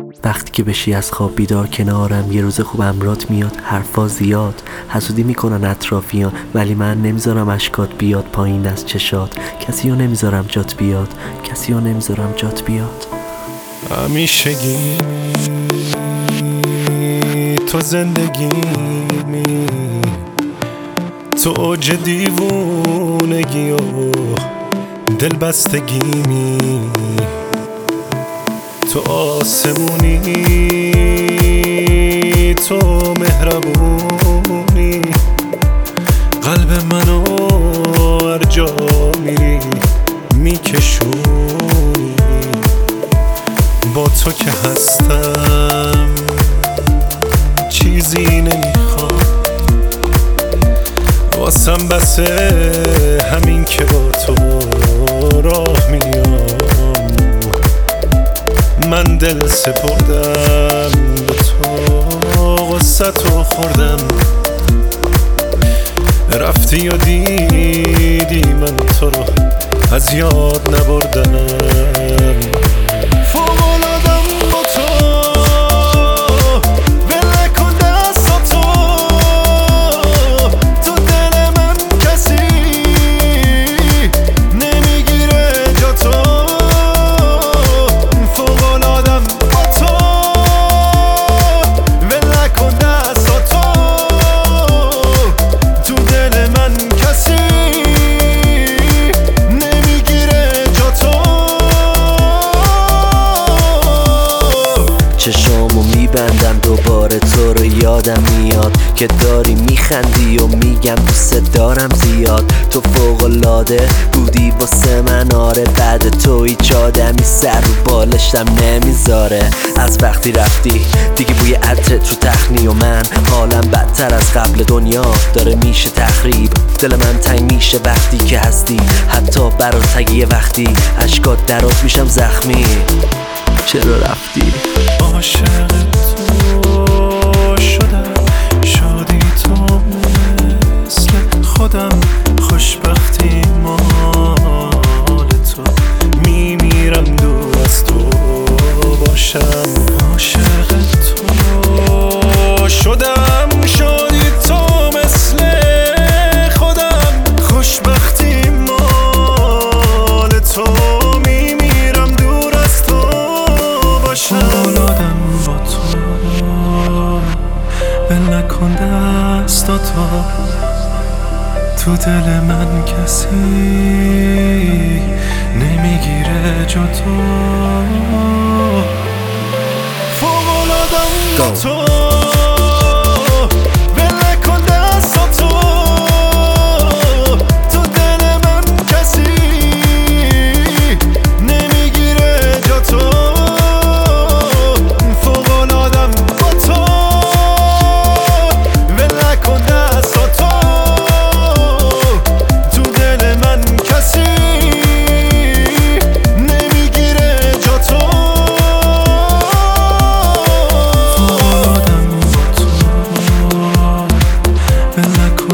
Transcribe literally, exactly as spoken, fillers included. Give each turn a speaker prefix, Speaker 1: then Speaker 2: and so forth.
Speaker 1: وقتی که بشی از خواب بیدار کنارم، یه روز خوب امرات میاد، حرفا زیاد حسودی میکنن اطرافیان، ولی من نمیذارم اشکات بیاد پایین از چشات. کسی رو نمیذارم جات بیاد، کسی رو نمیذارم جات بیاد.
Speaker 2: همیشگی تو زندگی می، تو اوج دیوونگی و دلبستگی می، تو آسمونی، تو مهربونی، قلب منو هر جا میری میکشونی. با تو که هستم چیزی نمیخوام، واسم بسه همین که با تو راه میام. من دل سپردم به تو، غصه تو خوردم، رفتی و دیدی من تو رو از یاد نبردم.
Speaker 1: چشامو میبندم دوباره تو رو یادم میاد که داری میخندی و میگم دوست دارم زیاد. تو فوق‌العاده بودی واسه من، آره بعد تو هیچ آدمی سر رو بالشتم نمیذاره. از وقتی رفتی دیگه بوی عطرت تو تخنی و من حالم بدتر از قبل دنیا داره میشه تخریب. دل من تنگ میشه وقتی که هستی، حتی برات یه وقتی اشکات درات میشم زخمی. چرا رفتی؟
Speaker 2: عاشق تو شدم، شادی تو مثل خودم، خوشبختی مال تو، میمیرم دور از تو باشم. عاشق تو شدم، شادی تو مثل خودم، خوشبختی مال تو، میمیرم دور از تو باشم. اولادم با تو، ول نکن دستاتو، تو دل من کسی نمیگیره جا تو. فوق‌العاده‌ام با تو.